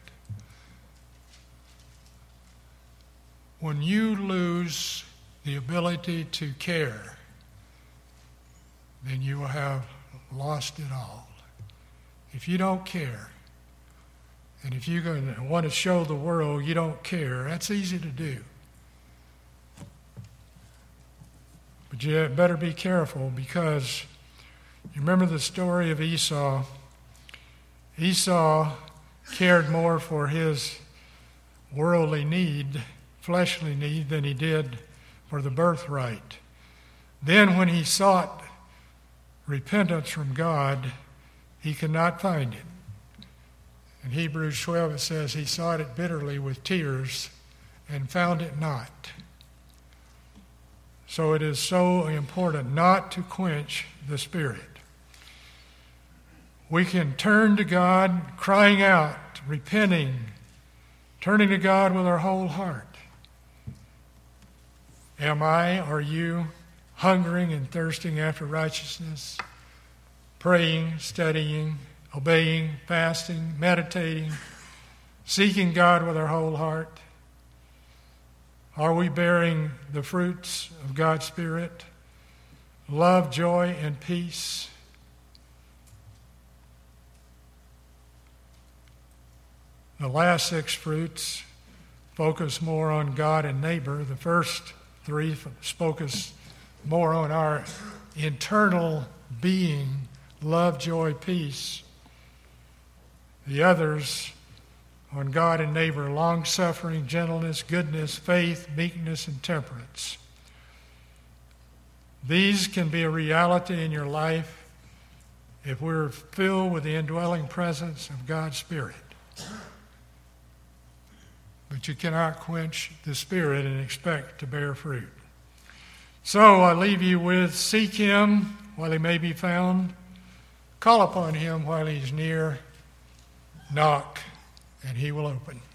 When you lose the ability to care, then you will have lost it all. If you don't care, and if you're going to want to show the world you don't care, that's easy to do. But you better be careful, because you remember the story of Esau. Esau cared more for his worldly need, fleshly need, than he did for the birthright. Then when he sought repentance from God, he could not find it. In Hebrews 12 it says he sought it bitterly with tears and found it not. So it is so important not to quench the Spirit. We can turn to God, crying out, repenting, turning to God with our whole heart. Are you hungering and thirsting after righteousness, praying, studying, obeying, fasting, meditating, seeking God with our whole heart? Are we bearing the fruits of God's Spirit? Love, joy, and peace. The last 6 fruits focus more on God and neighbor. The first 3 focus more on our internal being, love, joy, peace. The others on God and neighbor, long-suffering, gentleness, goodness, faith, meekness, and temperance. These can be a reality in your life if we're filled with the indwelling presence of God's Spirit. But you cannot quench the Spirit and expect to bear fruit. So I leave you with, seek Him while He may be found, call upon Him while He's near, knock, and He will open.